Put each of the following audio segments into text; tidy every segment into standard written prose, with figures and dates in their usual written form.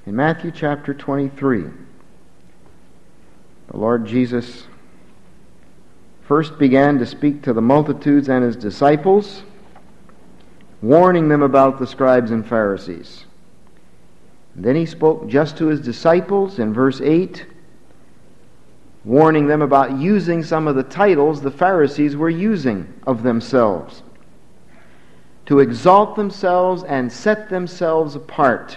In Matthew chapter 23, the Lord Jesus first began to speak to the multitudes and his disciples, warning them about the scribes and Pharisees. And then he spoke just to his disciples in verse 8, warning them about using some of the titles the Pharisees were using of themselves, to exalt themselves and set themselves apart.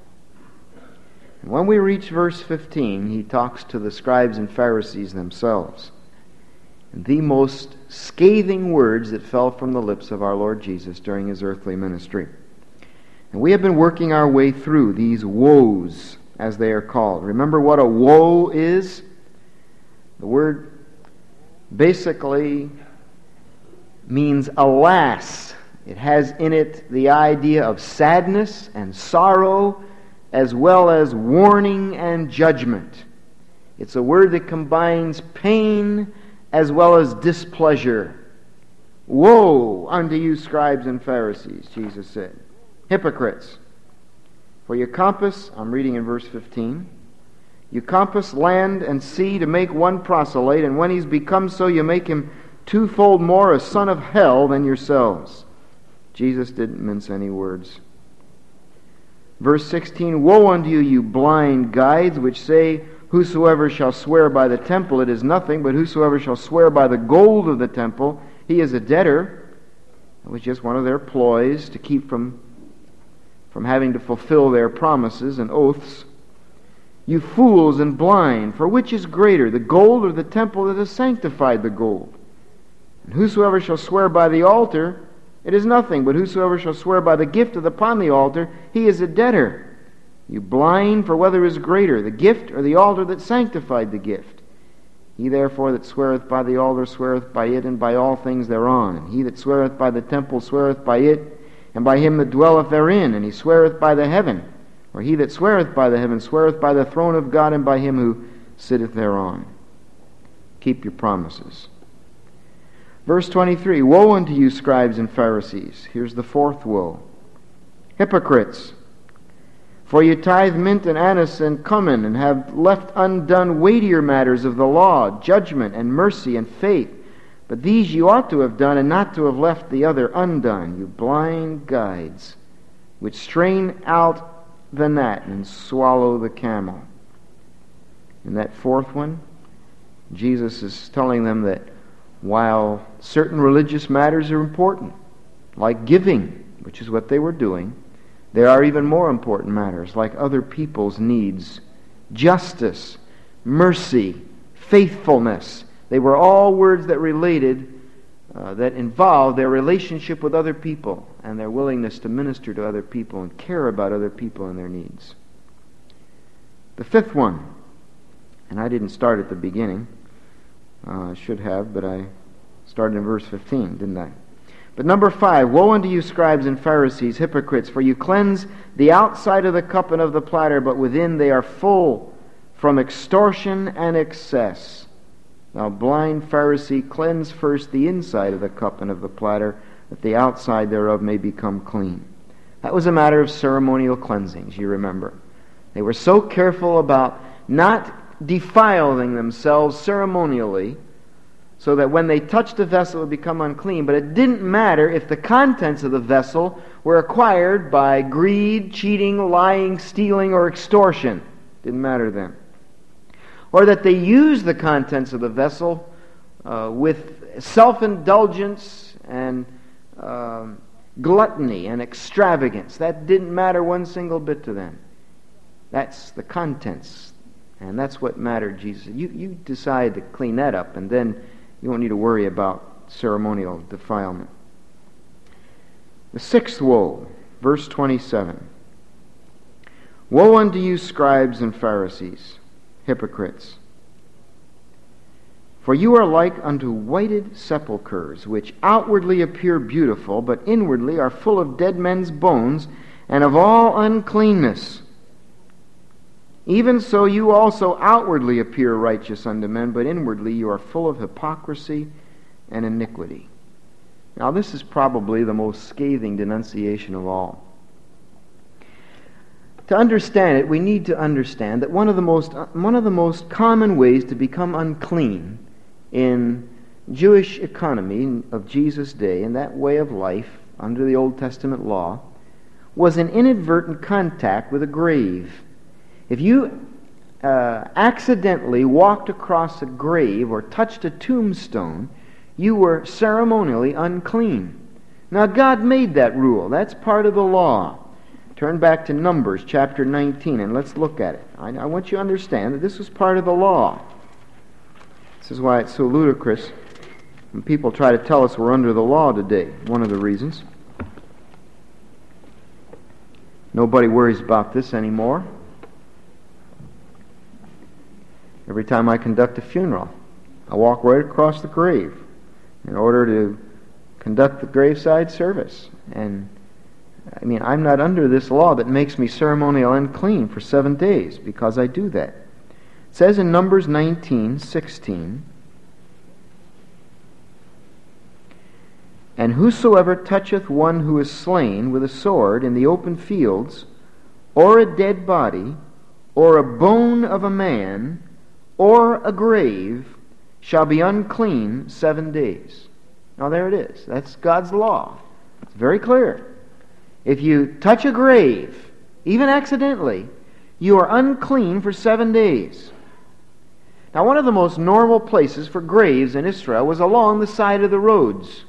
And when we reach verse 15, he talks to the scribes and Pharisees themselves. And the most scathing words that fell from the lips of our Lord Jesus during his earthly ministry. And we have been working our way through these woes, as they are called. Remember what a woe is? The word basically means alas. It has in it the idea of sadness and sorrow, as well as warning and judgment. It's a word that combines pain as well as displeasure. Woe unto you, scribes and Pharisees, Jesus said, hypocrites! For you compass, I'm reading in verse 15, you compass land and sea to make one proselyte, and when he's become so, you make him twofold more a son of hell than yourselves. Jesus didn't mince any words. Verse 16, woe unto you, you blind guides, which say, whosoever shall swear by the temple, it is nothing, but whosoever shall swear by the gold of the temple, he is a debtor. It was just one of their ploys to keep from having to fulfill their promises and oaths. You fools and blind, for which is greater, the gold or the temple that has sanctified the gold? And whosoever shall swear by the altar, it is nothing, but whosoever shall swear by the gift upon the altar, he is a debtor. You blind, for whether is greater, the gift or the altar that sanctified the gift? He therefore that sweareth by the altar sweareth by it and by all things thereon. And he that sweareth by the temple sweareth by it and by him that dwelleth therein. And he sweareth by the heaven, or he that sweareth by the heaven sweareth by the throne of God and by him who sitteth thereon. Keep your promises. Verse 23, woe unto you, scribes and Pharisees. Here's the fourth woe. Hypocrites! For you tithe mint and anise and cumin, and have left undone weightier matters of the law, judgment and mercy and faith. But these you ought to have done, and not to have left the other undone, you blind guides, which strain out the gnat and swallow the camel. In that fourth one, Jesus is telling them that while certain religious matters are important, like giving, which is what they were doing, there are even more important matters, like other people's needs, justice, mercy, faithfulness. They were all words that related, that involved their relationship with other people and their willingness to minister to other people and care about other people and their needs. The fifth one, and I didn't start at the beginning, I should have, but I started in verse 15, didn't I? But number 5, woe unto you, scribes and Pharisees, hypocrites, for you cleanse the outside of the cup and of the platter, but within they are full from extortion and excess. Now, blind Pharisee, cleanse first the inside of the cup and of the platter, that the outside thereof may become clean. That was a matter of ceremonial cleansings, you remember. They were so careful about not defiling themselves ceremonially, so that when they touched the vessel it would become unclean. But it didn't matter if the contents of the vessel were acquired by greed, cheating, lying, stealing, or extortion. Didn't matter then. Or that they used the contents of the vessel with self-indulgence and gluttony and extravagance. That didn't matter one single bit to them. That's the contents. And that's what mattered, Jesus. You decide to clean that up, and then you won't need to worry about ceremonial defilement. The sixth woe, verse 27. Woe unto you, scribes and Pharisees, hypocrites! For you are like unto whited sepulchres, which outwardly appear beautiful, but inwardly are full of dead men's bones, and of all uncleanness. Even so you also outwardly appear righteous unto men, but inwardly you are full of hypocrisy and iniquity. Now this is probably the most scathing denunciation of all. To understand it, we need to understand that one of the most common ways to become unclean in Jewish economy of Jesus' day, in that way of life under the Old Testament law, was an inadvertent contact with a grave. If you accidentally walked across a grave or touched a tombstone, you were ceremonially unclean. Now God made that rule. That's part of the law. Turn back to Numbers chapter 19 and let's look at it. I want you to understand that this was part of the law. This is why it's so ludicrous when people try to tell us we're under the law today. One of the reasons. Nobody worries about this anymore. Every time I conduct a funeral, I walk right across the grave in order to conduct the graveside service. And I'm not under this law that makes me ceremonially unclean for 7 days because I do that. It says in Numbers 19:16, "And whosoever toucheth one who is slain with a sword in the open fields, or a dead body, or a bone of a man, or a grave, shall be unclean 7 days." Now there it is. That's God's law. It's very clear. If you touch a grave, even accidentally, you are unclean for 7 days. Now one of the most normal places for graves in Israel was along the side of the roads.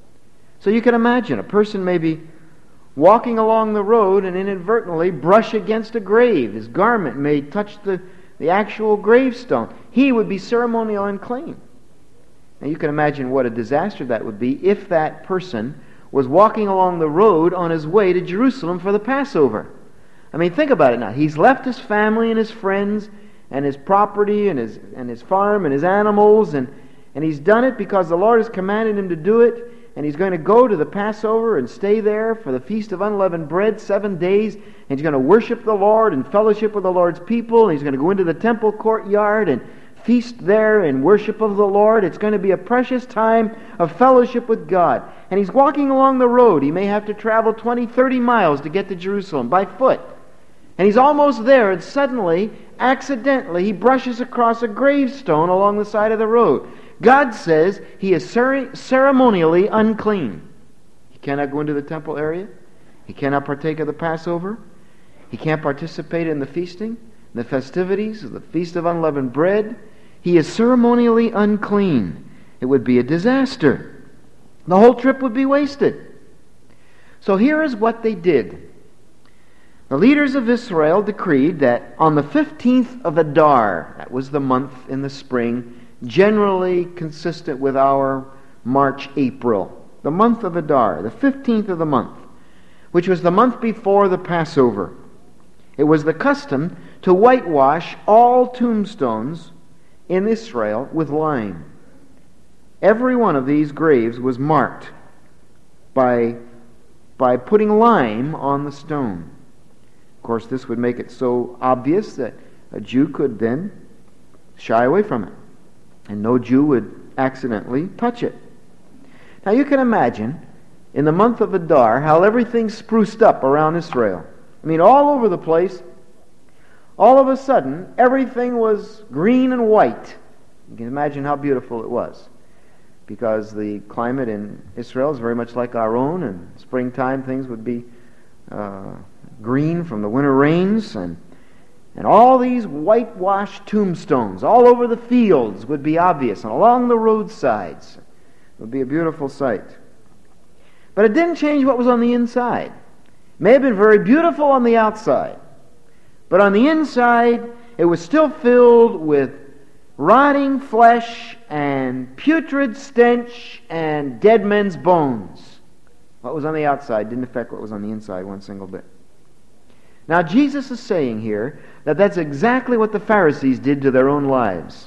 So you can imagine a person may be walking along the road and inadvertently brush against a grave. His garment may touch the actual gravestone. He would be ceremonially unclean. Now you can imagine what a disaster that would be if that person was walking along the road on his way to Jerusalem for the Passover. Think about it now. He's left his family and his friends and his property and his farm and his animals, and he's done it because the Lord has commanded him to do it, and he's going to go to the Passover and stay there for the Feast of Unleavened Bread 7 days, and he's going to worship the Lord and fellowship with the Lord's people, and he's going to go into the temple courtyard and feast there in worship of the Lord. It's going to be a precious time of fellowship with God. And he's walking along the road. He may have to travel 20, 30 miles to get to Jerusalem by foot. And he's almost there, and suddenly, accidentally, he brushes across a gravestone along the side of the road. God says he is ceremonially unclean. He cannot go into the temple area. He cannot partake of the Passover. He can't participate in the feasting, the festivities of the Feast of Unleavened Bread. He is ceremonially unclean. It would be a disaster. The whole trip would be wasted. So here is what they did. The leaders of Israel decreed that on the 15th of Adar, that was the month in the spring, generally consistent with our March, April, the month of Adar, the 15th of the month, which was the month before the Passover. It was the custom to whitewash all tombstones in Israel with lime. Every one of these graves was marked by putting lime on the stone. Of course, this would make it so obvious that a Jew could then shy away from it, and no Jew would accidentally touch it. Now you can imagine, in the month of Adar, how everything spruced up around Israel. All over the place, all of a sudden, everything was green and white. You can imagine how beautiful it was, because the climate in Israel is very much like our own, and springtime things would be green from the winter rains, and all these whitewashed tombstones all over the fields would be obvious, and along the roadsides. It would be a beautiful sight. But it didn't change what was on the inside. It may have been very beautiful on the outside, but on the inside, it was still filled with rotting flesh and putrid stench and dead men's bones. What was on the outside didn't affect what was on the inside one single bit. Now Jesus is saying here that that's exactly what the Pharisees did to their own lives.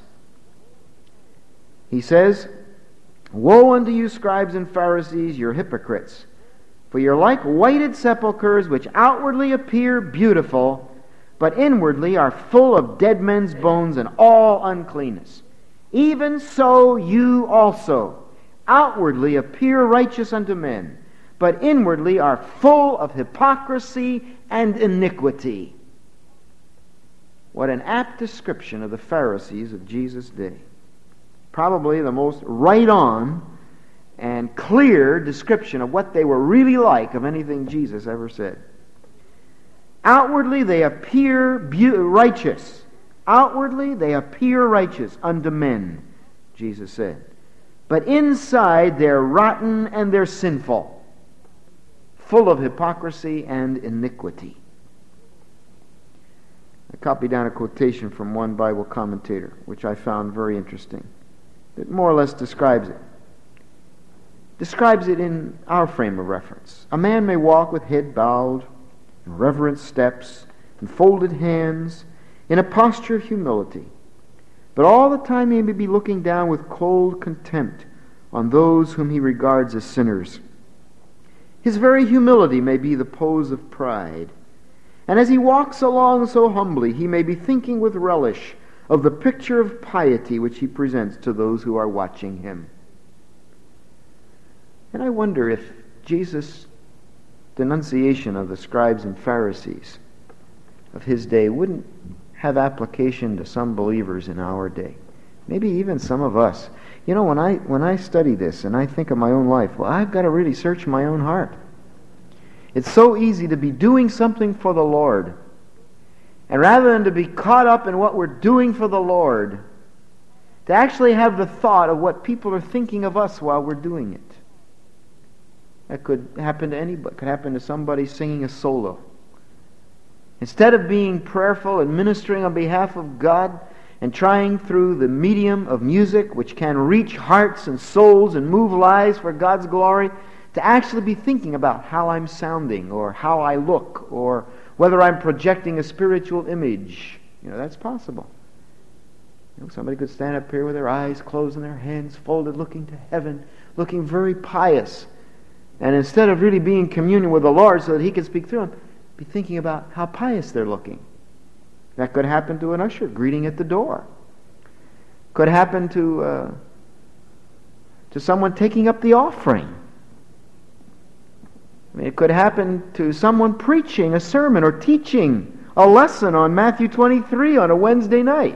He says, "Woe unto you, scribes and Pharisees, you're hypocrites! For you're like whited sepulchres, which outwardly appear beautiful, but inwardly are full of dead men's bones and all uncleanness. Even so you also outwardly appear righteous unto men, but inwardly are full of hypocrisy and iniquity." What an apt description of the Pharisees of Jesus' day. Probably the most right-on and clear description of what they were really like of anything Jesus ever said. Outwardly they appear righteous. Outwardly they appear righteous unto men, Jesus said. But inside they're rotten and they're sinful, full of hypocrisy and iniquity. I copied down a quotation from one Bible commentator, which I found very interesting. It more or less describes it. Describes it in our frame of reference. A man may walk with head bowed, and reverent steps, and folded hands, in a posture of humility. But all the time he may be looking down with cold contempt on those whom he regards as sinners. His very humility may be the pose of pride. And as he walks along so humbly, he may be thinking with relish of the picture of piety which he presents to those who are watching him. And I wonder if Jesus' denunciation of the scribes and Pharisees of his day wouldn't have application to some believers in our day. Maybe even some of us. You know, when I study this and I think of my own life, well, I've got to really search my own heart. It's so easy to be doing something for the Lord. And rather than to be caught up in what we're doing for the Lord, to actually have the thought of what people are thinking of us while we're doing it. That could happen to anybody. It could happen to somebody singing a solo. Instead of being prayerful and ministering on behalf of God and trying through the medium of music, which can reach hearts and souls and move lives for God's glory, to actually be thinking about how I'm sounding or how I look or whether I'm projecting a spiritual image. You know, that's possible. You know, somebody could stand up here with their eyes closed and their hands folded, looking to heaven, looking very pious. And instead of really being in communion with the Lord so that He can speak through them, be thinking about how pious they're looking. That could happen to an usher greeting at the door. Could happen to someone taking up the offering. I mean, it could happen to someone preaching a sermon or teaching a lesson on Matthew 23 on a Wednesday night.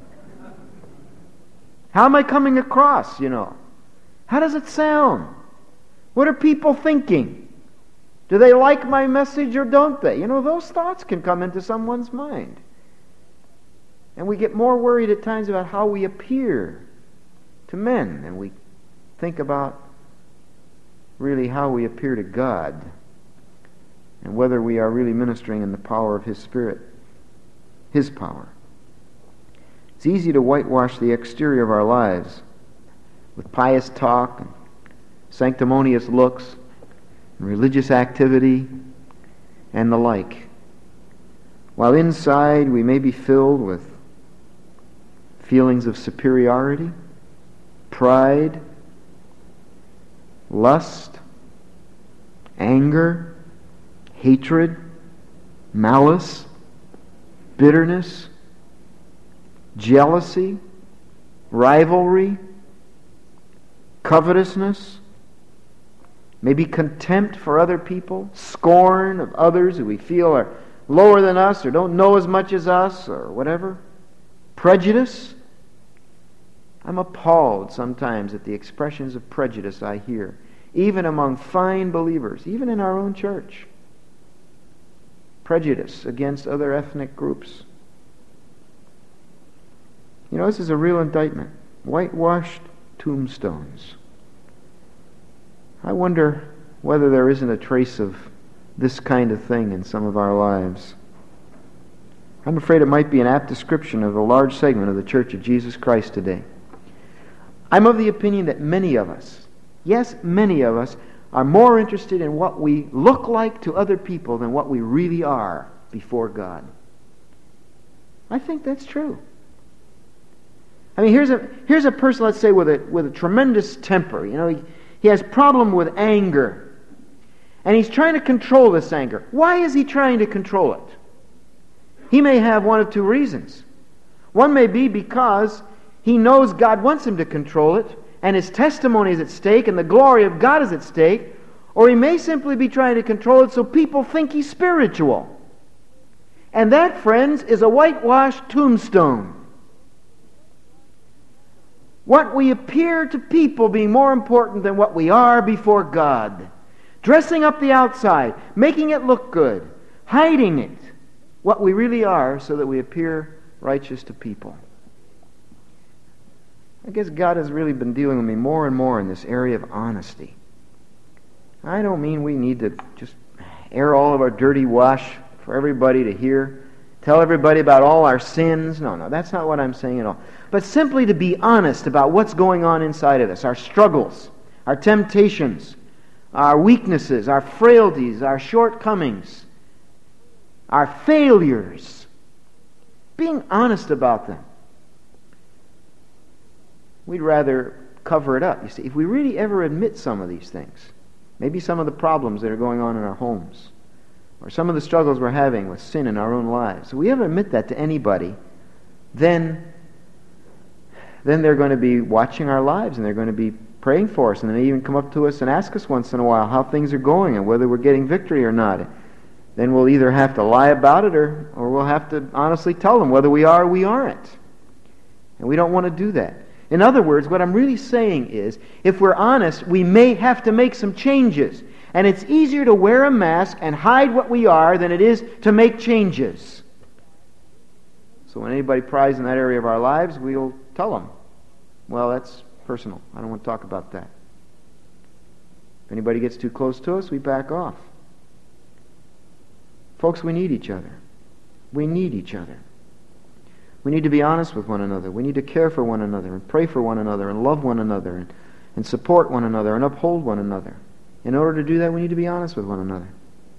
How am I coming across, you know? How does it sound? What are people thinking? Do they like my message or don't they? You know, those thoughts can come into someone's mind. And we get more worried at times about how we appear to men than we think about really how we appear to God and whether we are really ministering in the power of His Spirit, His power. It's easy to whitewash the exterior of our lives with pious talk and sanctimonious looks and religious activity and the like, while inside we may be filled with feelings of superiority, pride, lust, anger, hatred, malice, bitterness, jealousy, rivalry, covetousness, maybe contempt for other people, scorn of others who we feel are lower than us or don't know as much as us or whatever, prejudice. I'm appalled sometimes at the expressions of prejudice I hear, even among fine believers, even in our own church. Prejudice against other ethnic groups. You know, this is a real indictment. Whitewashed tombstones. I wonder whether there isn't a trace of this kind of thing in some of our lives. I'm afraid it might be an apt description of a large segment of the Church of Jesus Christ today. I'm of the opinion that many of us, yes, many of us, are more interested in what we look like to other people than what we really are before God. I think that's true. I mean, here's a person, let's say, with a tremendous temper. You know, he has problem with anger. And he's trying to control this anger. Why is he trying to control it? He may have one of two reasons. One may be because he knows God wants him to control it, and his testimony is at stake, and the glory of God is at stake. Or he may simply be trying to control it so people think he's spiritual. And that, friends, is a whitewashed tombstone. What we appear to people being more important than what we are before God. Dressing up the outside, making it look good, hiding it, what we really are, so that we appear righteous to people. I guess God has really been dealing with me more and more in this area of honesty. I don't mean we need to just air all of our dirty wash for everybody to hear, tell everybody about all our sins. No, that's not what I'm saying at all. But simply to be honest about what's going on inside of us, our struggles, our temptations, our weaknesses, our frailties, our shortcomings, our failures. Being honest about them. We'd rather cover it up. You see, if we really ever admit some of these things, maybe some of the problems that are going on in our homes, or some of the struggles we're having with sin in our own lives, if we ever admit that to anybody, then they're going to be watching our lives, and they're going to be praying for us, and they may even come up to us and ask us once in a while how things are going and whether we're getting victory or not. Then we'll either have to lie about it or we'll have to honestly tell them whether we are or we aren't. And we don't want to do that. In other words, what I'm really saying is, if we're honest, we may have to make some changes. And it's easier to wear a mask and hide what we are than it is to make changes. So when anybody pries in that area of our lives, we'll tell them, well, that's personal. I don't want to talk about that. If anybody gets too close to us, we back off. Folks, we need each other. We need each other. We need to be honest with one another. We need to care for one another and pray for one another and love one another and support one another and uphold one another. In order to do that, we need to be honest with one another.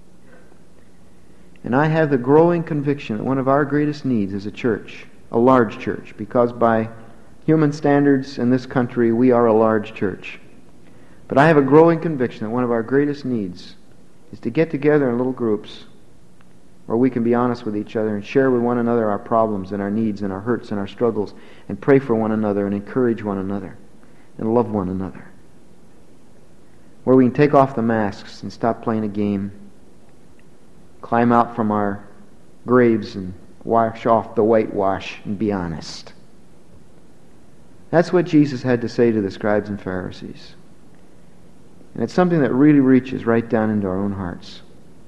And I have the growing conviction that one of our greatest needs is a church, a large church, because by human standards in this country, we are a large church. But I have a growing conviction that one of our greatest needs is to get together in little groups where we can be honest with each other and share with one another our problems and our needs and our hurts and our struggles and pray for one another and encourage one another and love one another. Where we can take off the masks and stop playing a game, climb out from our graves and wash off the whitewash and be honest. That's what Jesus had to say to the scribes and Pharisees. And it's something that really reaches right down into our own hearts.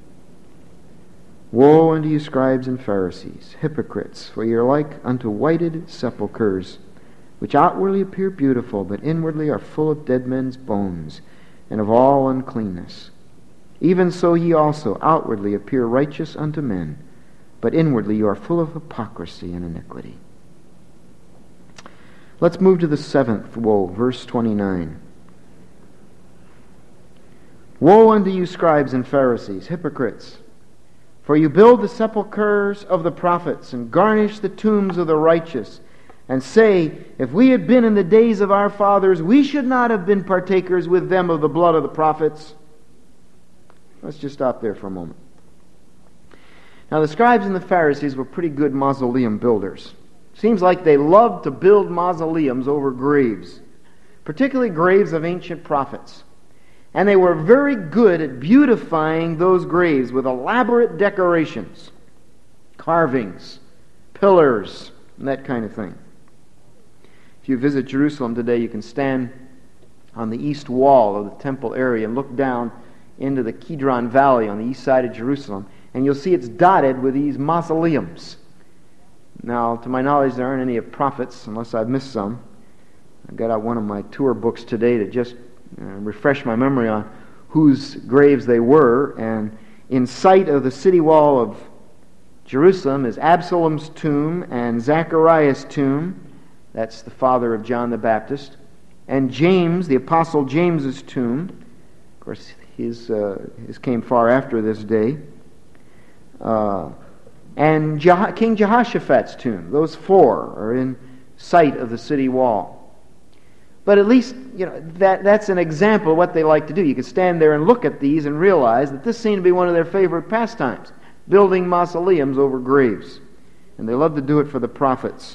Woe unto you, scribes and Pharisees, hypocrites, for ye are like unto whited sepulchres, which outwardly appear beautiful, but inwardly are full of dead men's bones, and of all uncleanness. Even so ye also outwardly appear righteous unto men, but inwardly you are full of hypocrisy and iniquity. Let's move to the seventh woe, verse 29. Woe unto you, scribes and Pharisees, hypocrites! For you build the sepulchres of the prophets, and garnish the tombs of the righteous, and say, if we had been in the days of our fathers, we should not have been partakers with them of the blood of the prophets. Let's just stop there for a moment. Now, the scribes and the Pharisees were pretty good mausoleum builders. Seems like they loved to build mausoleums over graves, particularly graves of ancient prophets. And they were very good at beautifying those graves with elaborate decorations, carvings, pillars, and that kind of thing. If you visit Jerusalem today, you can stand on the east wall of the temple area and look down into the Kidron Valley on the east side of Jerusalem, and you'll see it's dotted with these mausoleums. Now, to my knowledge, there aren't any of prophets, unless I've missed some. I got out one of my tour books today to just refresh my memory on whose graves they were, and in sight of the city wall of Jerusalem is Absalom's tomb and Zachariah's tomb. That's the father of John the Baptist. And James, the Apostle James's tomb. Of course, his came far after this day. And King Jehoshaphat's tomb. Those four are in sight of the city wall. But at least, that's an example of what they like to do. You can stand there and look at these and realize that this seemed to be one of their favorite pastimes, building mausoleums over graves. And they love to do it for the prophets.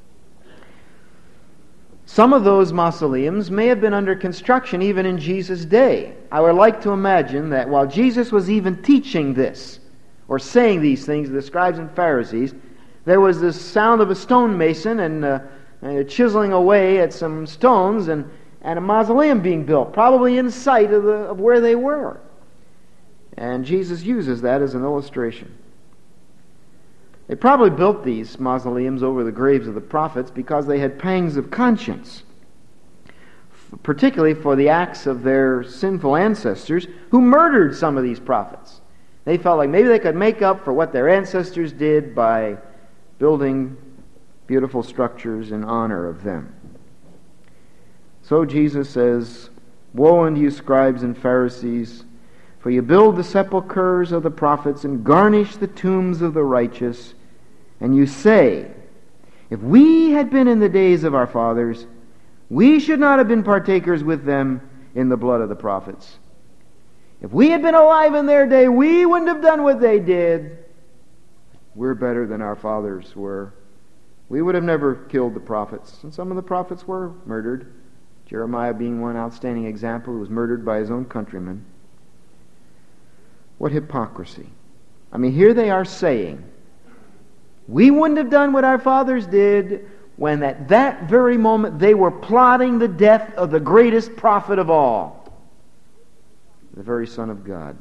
Some of those mausoleums may have been under construction even in Jesus' day. I would like to imagine that while Jesus was even teaching this, or saying these things, the scribes and Pharisees, there was this sound of a stonemason and chiseling away at some stones and a mausoleum being built, probably in sight of where they were. And Jesus uses that as an illustration. They probably built these mausoleums over the graves of the prophets because they had pangs of conscience, particularly for the acts of their sinful ancestors who murdered some of these prophets. They felt like maybe they could make up for what their ancestors did by building beautiful structures in honor of them. So Jesus says, "Woe unto you, scribes and Pharisees, for you build the sepulchres of the prophets and garnish the tombs of the righteous, and you say, if we had been in the days of our fathers, we should not have been partakers with them in the blood of the prophets. If we had been alive in their day, we wouldn't have done what they did. We're better than our fathers were. We would have never killed the prophets." And some of the prophets were murdered. Jeremiah being one outstanding example, who was murdered by his own countrymen. What hypocrisy. I mean, here they are saying, we wouldn't have done what our fathers did, when at that very moment they were plotting the death of the greatest prophet of all, the very Son of God.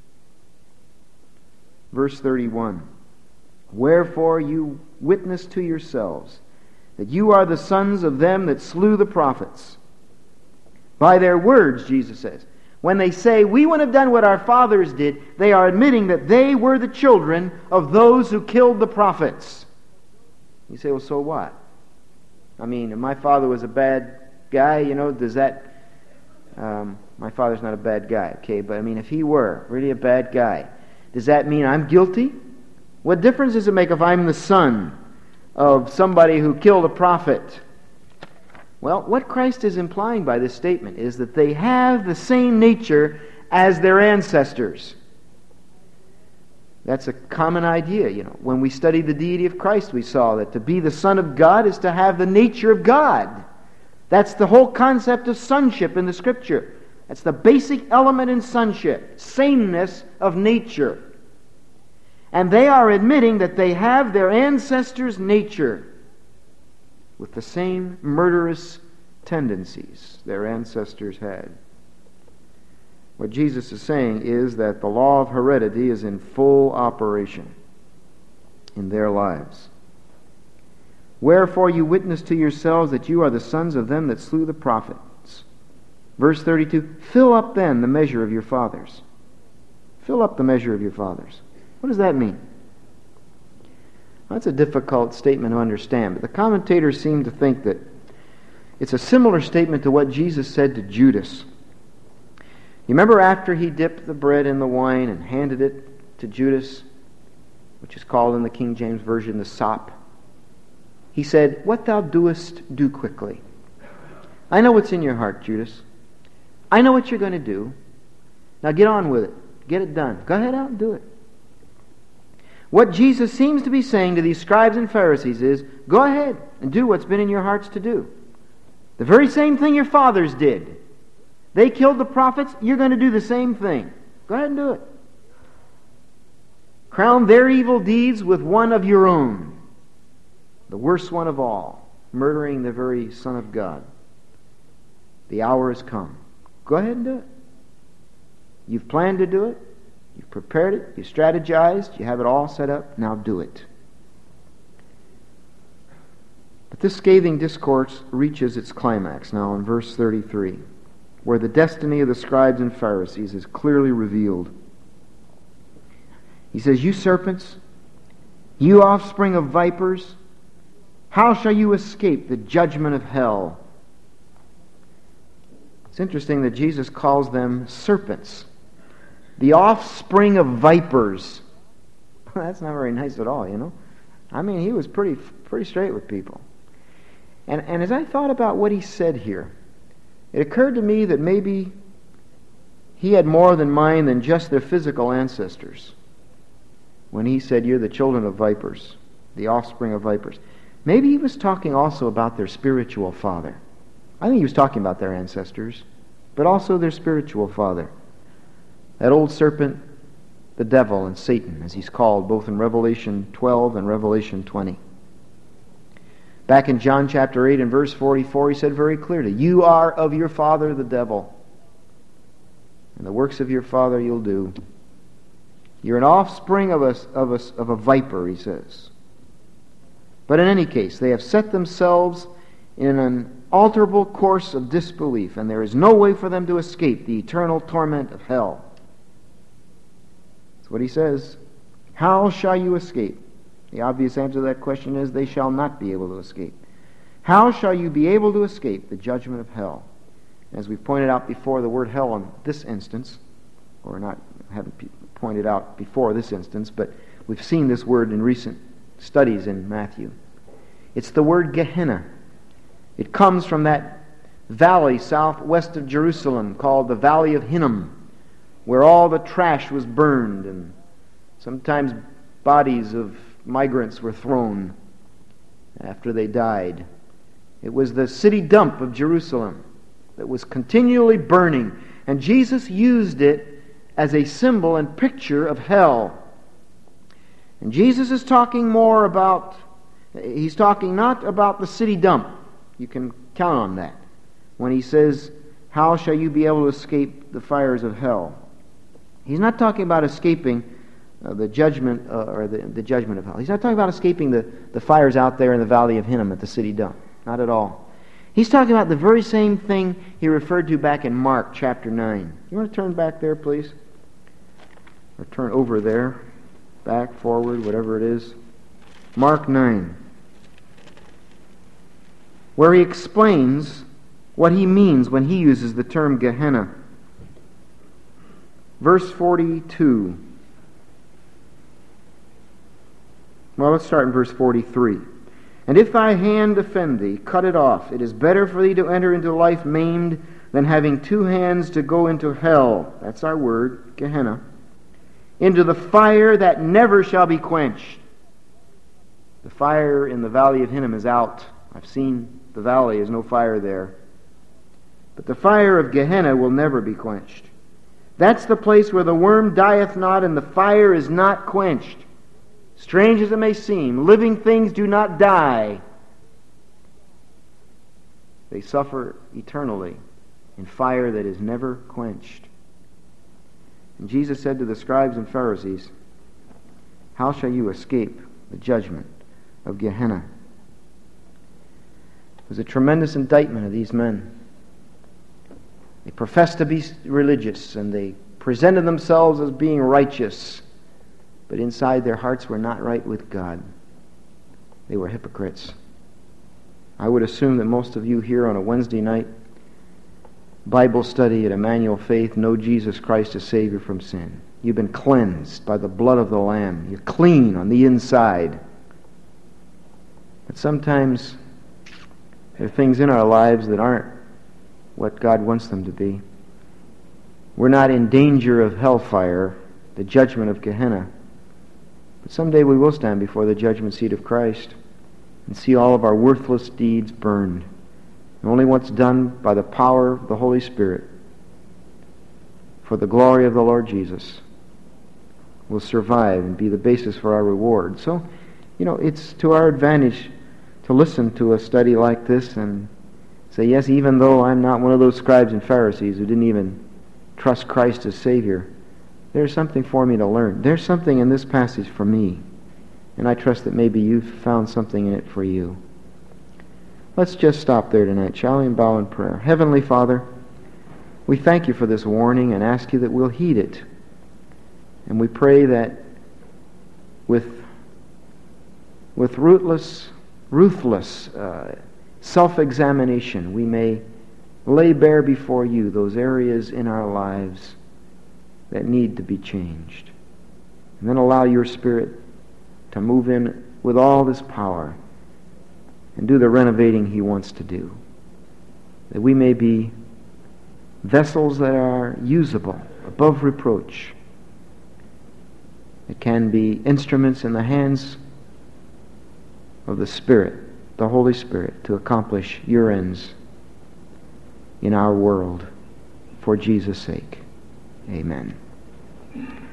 Verse 31, "Wherefore you witness to yourselves that you are the sons of them that slew the prophets. By their words," Jesus says, when they say, we wouldn't have done what our fathers did, they are admitting that they were the children of those who killed the prophets. You say, well, so what? I mean, if my father was a bad guy, does that... my father's not a bad guy, okay? But I mean, if he were really a bad guy, does that mean I'm guilty? What difference does it make if I'm the son of somebody who killed a prophet? Well, what Christ is implying by this statement is that they have the same nature as their ancestors. That's a common idea, When we studied the deity of Christ, we saw that to be the Son of God is to have the nature of God. That's the whole concept of sonship in the Scripture. That's the basic element in sonship, sameness of nature. And they are admitting that they have their ancestors' nature with the same murderous tendencies their ancestors had. What Jesus is saying is that the law of heredity is in full operation in their lives. "Wherefore you witness to yourselves that you are the sons of them that slew the prophets." Verse 32, "Fill up then the measure of your fathers." Fill up the measure of your fathers. What does that mean? That's a difficult statement to understand, but the commentators seem to think that it's a similar statement to what Jesus said to Judas. You remember after he dipped the bread in the wine and handed it to Judas, which is called in the King James Version the sop, he said, "What thou doest, do quickly." I know what's in your heart, Judas. I know what you're going to do. Now get on with it. Get it done. Go ahead out and do it. What Jesus seems to be saying to these scribes and Pharisees is, go ahead and do what's been in your hearts to do. The very same thing your fathers did. They killed the prophets, you're going to do the same thing. Go ahead and do it. Crown their evil deeds with one of your own. The worst one of all, murdering the very Son of God. The hour has come. Go ahead and do it. You've planned to do it. You've prepared it. You've strategized. You have it all set up. Now do it. But this scathing discourse reaches its climax now in verse 33, where the destiny of the scribes and Pharisees is clearly revealed. He says, "You serpents, you offspring of vipers, how shall you escape the judgment of hell?" It's interesting that Jesus calls them serpents, the offspring of vipers. That's not very nice at all, I mean, he was pretty straight with people. And as I thought about what he said here, it occurred to me that maybe he had more in mind than just their physical ancestors. When he said, "You're the children of vipers, the offspring of vipers," maybe he was talking also about their spiritual father. I think he was talking about their ancestors, but also their spiritual father. That old serpent the devil and Satan, as he's called both in Revelation 12 and Revelation 20. Back in John chapter 8 and verse 44, he said very clearly, "You are of your father the devil, and the works of your father you'll do. You're an offspring of a viper," he says. But in any case, they have set themselves in an unalterable course of disbelief, and there is no way for them to escape the eternal torment of hell. That's what he says. How shall you escape? The obvious answer to that question is they shall not be able to escape. How shall you be able to escape the judgment of hell? As we pointed out before, the word hell in this instance, or not, haven't pointed out before this instance, but we've seen this word in recent studies in Matthew. It's the word Gehenna. It comes from that valley southwest of Jerusalem called the Valley of Hinnom, where all the trash was burned and sometimes bodies of migrants were thrown after they died. It was the city dump of Jerusalem that was continually burning, and Jesus used it as a symbol and picture of hell. And Jesus is talking more about, he's talking not about the city dump. You can count on that when he says, "How shall you be able to escape the fires of hell?" He's not talking about escaping the judgment or the judgment of hell. He's not talking about escaping the fires out there in the Valley of Hinnom at the city dump. Not at all. He's talking about the very same thing he referred to back in Mark chapter 9. You want to turn back there, please? Or turn over there. Back, forward, whatever it is. Mark 9. Where he explains what he means when he uses the term Gehenna. Verse 42. Well, let's start in verse 43. "And if thy hand offend thee, cut it off. It is better for thee to enter into life maimed than having two hands to go into hell." That's our word, Gehenna. "Into the fire that never shall be quenched." The fire in the Valley of Hinnom is out. I've seen the valley. There's no fire there. But the fire of Gehenna will never be quenched. That's the place where the worm dieth not and the fire is not quenched. Strange as it may seem, living things do not die. They suffer eternally in fire that is never quenched. And Jesus said to the scribes and Pharisees, "How shall you escape the judgment of Gehenna?" It was a tremendous indictment of these men. They professed to be religious and they presented themselves as being righteous, but inside their hearts were not right with God. They were hypocrites. I would assume that most of you here on a Wednesday night Bible study at Emmanuel Faith know Jesus Christ as Savior from sin. You've been cleansed by the blood of the Lamb. You're clean on the inside. But sometimes there are things in our lives that aren't what God wants them to be. We're not in danger of hellfire, the judgment of Gehenna. But someday we will stand before the judgment seat of Christ and see all of our worthless deeds burned. And only what's done by the power of the Holy Spirit for the glory of the Lord Jesus will survive and be the basis for our reward. So, it's to our advantage to listen to a study like this and say, yes, even though I'm not one of those scribes and Pharisees who didn't even trust Christ as Savior, there's something for me to learn. There's something in this passage for me. And I trust that maybe you've found something in it for you. Let's just stop there tonight, shall we, and bow in prayer. Heavenly Father, we thank you for this warning and ask you that we'll heed it. And we pray that with ruthless self-examination, we may lay bare before you those areas in our lives that need to be changed. And then allow your Spirit to move in with all this power and do the renovating he wants to do. That we may be vessels that are usable, above reproach, that can be instruments in the hands of the Spirit, the Holy Spirit, to accomplish your ends in our world for Jesus' sake. Amen.